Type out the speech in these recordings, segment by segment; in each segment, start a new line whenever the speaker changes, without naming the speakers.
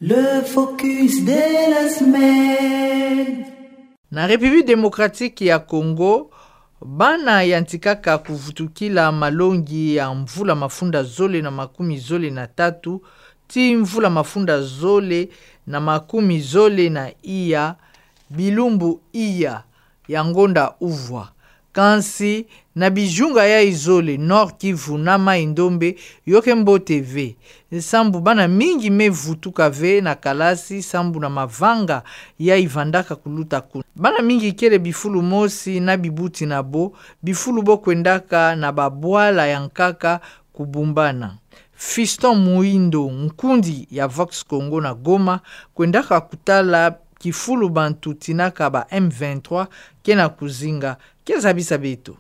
Le focus de la semaine.
Na République démocratique ya Congo, bana yantikaka kuvutukila malongi ya mvula mafunda zole na makumi zole na tatu, ti mvula mafunda zole na makumi zole na iya, bilumbu iya, ya ngonda uvwa. Kansi na bijunga ya izole Nord Kivu na Maindombe Yokembo TV. Sambu bana mingi mevutuka ve na kalasi sambu na mavanga ya ivandaka kuluta kuna. Bana mingi kele bifulu mosi na bibuti na bo, bifulu bo kwendaka na babwala yankaka kubumbana. Fiston Muindo nkundi ya Vox Congo na Goma kwendaka kutala kifulu bantu tinaka ba M23 kena kuzinga kezabisa beto.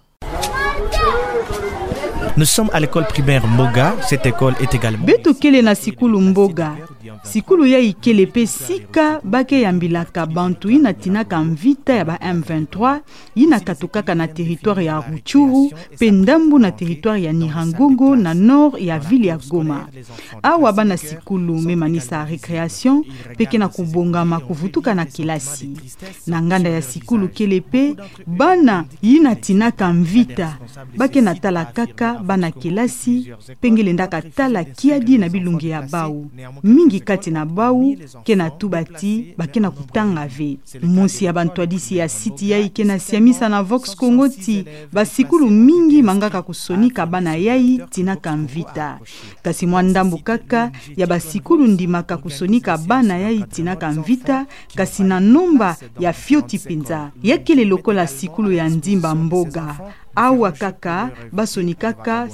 Nous sommes à l'école primaire Mboga. Cette école est également...
Beto kele na sikulu Mboga. Sikulu ya ikele pe sika bake yambilaka bantu ina tinaka mvita ya ba M23 ina katukaka na territoire ya Ruchuru, pendambu na territoire ya Nirangongo na nord ya ville ya Goma. Awa bana sikulu memanisa récréation peke na kubongama kuvutuka na kilasi. Na nganda ya sikulu kele pe bana ina tinaka mvita bake na tala kaka bana kilasi pengele ndaka tala kiadi na bilungi ya bau. Mingi kati na bau kena tubati bakena kutanga ve. Monsi ya bantwadisi ya siti yai kena siamisa na Vox Congo ti basikulu mingi mangaka kusonika bana yai tinaka mvita. Kasi mwandambu kaka ya basikulu ndimaka kusonika bana yai tinaka mvita kasi na nomba ya fioti pinza. Yakele lokola sikulu ya ndimba Mboga. Awa kaka basoni kaka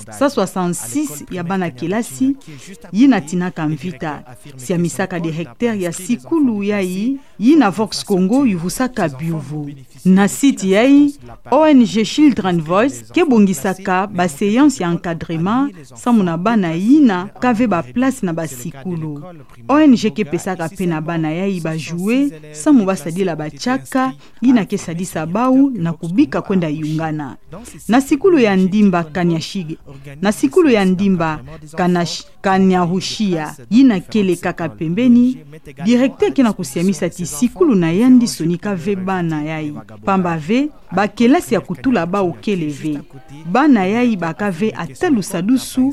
166 ya bana kilasi yina tinaka mvita. Siamisaka directeur ya sikulu yai yina Vox Congo yuvusaka biuvu. Na site yai ONG Children Voice kebongisaka ba séance ya encadrement samuna bana yina kave ba place na basikulu. ONG kepesaka pena bana yai ba jouer samu basadila bachaka yina kesadisa bau na kubika kwenda yungana. Na sikulu ya ndimba Kanyashige, na sikulu ya ndimba Kanyahushia, yina kele kaka pembeni, directeur kena kusiamisa ti sikulu na yandi sonika ve bana yai. Pamba ve, ba kelasi ya kutula ba ukele ve. Bana yai baka ve atalu sadusu,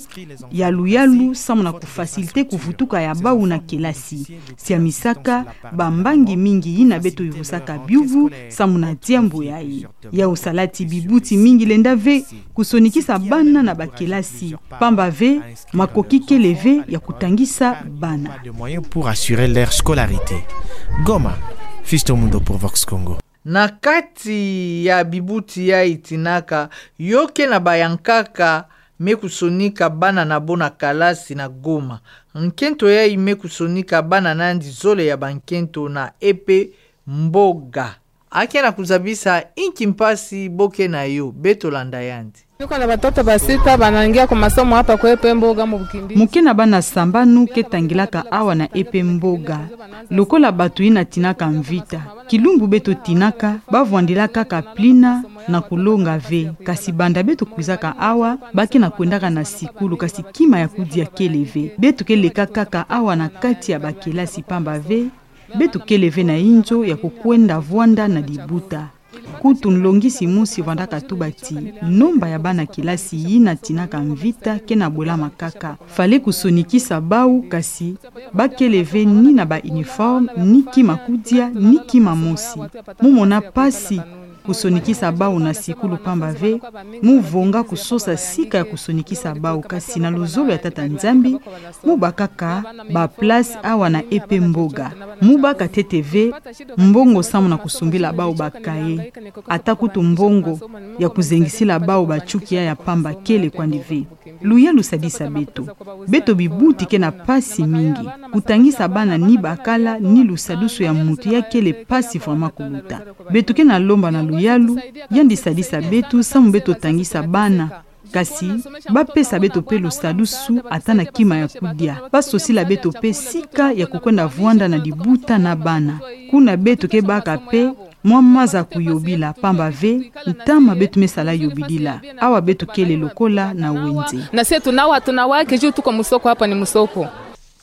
yalu samu na kufasilite kuvutuka ya ba una kelasi. Siamisaka, bambangi mingi yina beto yuvusaka biuvu, samu na tiambu yai. Ya usalati bibuti mingi lenda ve kusonikisa bana na bakelasi. Pamba ve makoki keleve ya kutangisa bana.
De moyens pour assurer leur scolarité. Goma, Fiston Mundo pour Vox Congo.
Na kati ya bibuti ya itinaka yoke na bayankaka mekusonika bana na bona kalasi na Goma. Nkento ya imekusonika bana nandi zole ya bankento na epe Mboga. Ake na kuzabisa inki mpasi boke na yo beto landa yandi.
Niko na batoto basita banangia kwa masomo hapa kwa epe Mboga mu Bukimbi.
Mukena bana sambanu ketangilaka awa na epe Mboga. Lokola batu ina tinaka mvita. Kilumbu beto tinaka bavwandilaka kaplina na kulonga ve. Kasi banda beto kuzaka awa baki na kwendaka na sikulu kasi kima ya kudia keleve. Beto keleka kaka awa na kati ya bakelasi pamba ve. Betu keleve na injo ya kukwenda vwanda na dibuta. Kutu nlongisi musi vandaka tubati. Nomba ya bana kilasi yina tinaka mvita kena bola makaka. Fale kusonikisa bau kasi bakeleve ni na ba uniforme ni kima kudia ni kima mosi. Mumona pasi kusonikisa bau na sikulu pamba ve, muvonga kusosa sika ya kusonikisa bau kasi na luzolo ya tata nzambi, mubakaka ba place awa na epe Mboga. Mubaka TTV, mbongo samu na kusumbila bau bakaye, atakutu mbongo ya kuzengisila bau bachukia ya pamba kele kwandive. Luya lusadisa beto. Beto bibuti kena pasi mingi. Kutangisa bana ni bakala ni lusadusu ya mutu ya kele pasi vrema kuluta. Beto kena lomba na luyalu, yandi sadisa betu samu beto tangisa bana. Kasi, bapesa beto pe lusadusu atana kima ya kudia. Basosi la beto pe sika ya kukwenda vwanda na dibuta na bana. Kuna beto ke baka pe mwamaza kuyobila pamba ve ntama betu mesala yobidila. Awa beto kele lokola na wenze.
Na sisi tunawake juu tuko musoko hapa ni musoko.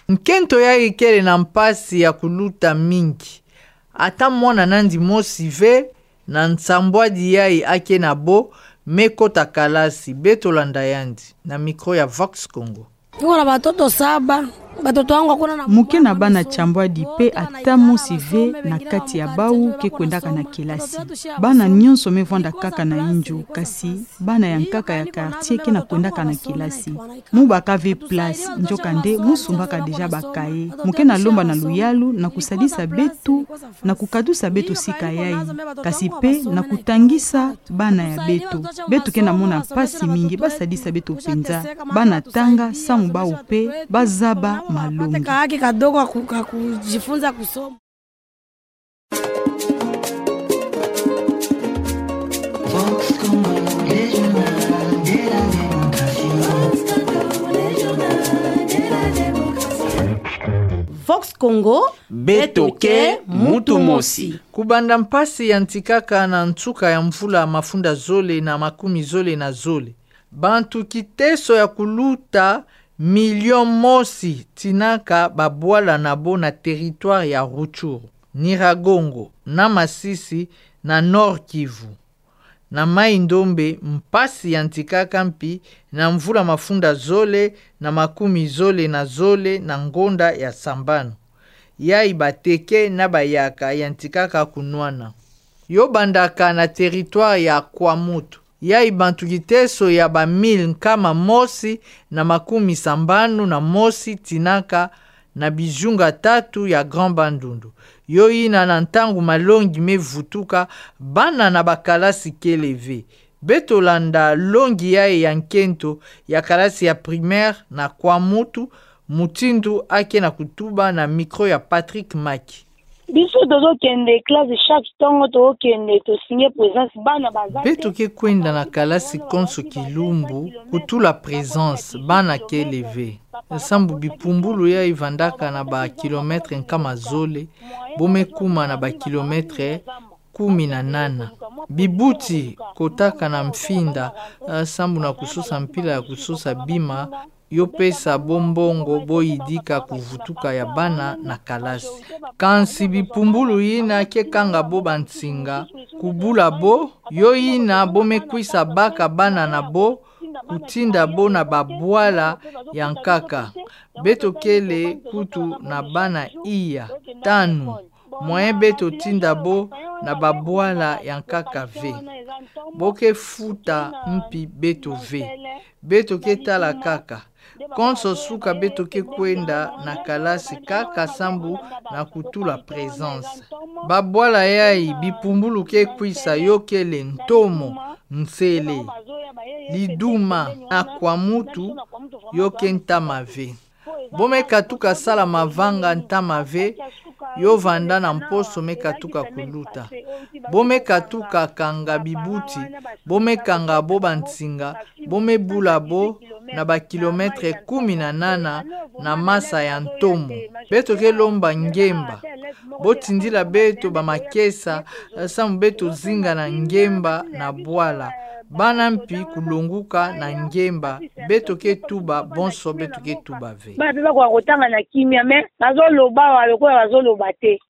Nkento ya ikele na mpasi ya kuluta mingi. Ata mwana nandi mosi ve na nsambwadi yai ake na bo mekota kalasi betolanda yandi na mikro ya Vox Congo.
Kuna batoto 7. Batoto wangu hakuna na
muke na bana chambwadi pe ata mosi ve na kati ya bau ke kwendaka na kelasi. Bana nyonso mevanda kaka na inju kasi bana ya nkaka ya quartier ke na kwendaka na kelasi. Mubaka ve place njoka nde musumbaka deja bakaye. Muke na lomba na luyalu na kusadisa betu na kukadusa betu sika yai. Kasi pe na kutangisa bana ya betu. Betu ke na mona pasi mingi basadisa betu penza. Bana tanga samu bau pe bazaba malungi.
Kaka kadogo kujifunza kusoma.
Vox Congo betoke mutu mosi.
Kubanda mpasi ya ntikaka na ntsuka ya mvula mafunda zole na makumi zole na zole. Bantu kiteso ya kuluta million mosi tinaka babwala nabo na territoire ya Rutshuru, Nyiragongo, na Masisi na Nord Kivu. Na Mai Ndombe mpasi ya ntikaka mpi na mvula mafunda zole na makumi zole na ngonda ya Sambano. Yai bateke na bayaka ya ntikaka kunwana. Yo bandaka na territoire ya Kwamutu. Yai bantu kiteso ya ba 1000 nkama mosi na makumi sambano na mosi tinaka na bijunga 3 ya Grand Bandundu. Yo ina na ntangu malongi mevutuka bana na bakalasi keleve. Betolanda longi yae ya nkento ya kalasi ya primaire na Kwamutu, mutindu ake na kutuba na mikro ya Patrick Maki.
Biso dozo kende classe chaque tongo to kende to signer présence bana bazate.
Beto ke kwenda na kalasi konso kilumbu kutula présence bana keleve. Sambu bipumbulu ya ivandaka na ba kilometre nkama zole, bome kuma na ba kilometre 18. Bibuti kotaka na mfinda, sambu na kusosa mpila ya kusosa bima, yo pesa bombongo boyidika kuvutuka ya bana na kalasi. Kansi bipumbulu yina ke kanga bo bantsinga, kubula bo, yo yina bomekwisa baka bana na bo, kutinda bo na babwala ya nkaka. Beto kele kutu na bana iya, 5. Mwen beto tinda bo na babwala ya nkaka ve. Boke futa mpi beto ve. Beto ke tala kaka. Konso suka beto ke kwenda na kalasi kaka sambu na kutula présence. Babwala yai bipumbulu ke kwisa yokele ntomo, nsele, liduma na Kwamutu yoke ntamave. Bome katuka sala mavanga ntamave yo vanda na mposo mekatuka kuluta. Bome katuka kanga bibuti, bome kanga bo bantsinga, bome bula bo na ba kilometre 18 na masa ya ntomo. Beto ke lomba ngemba. Botindila beto ba makesa, samu beto zinga na ngemba na bwala. Bana mpi kulunguka na ngemba, beto ke tuba bonso beto ke tuba ve.
Ba kwa kotanga na kimia me bazoloba wa lokola bazoloba te.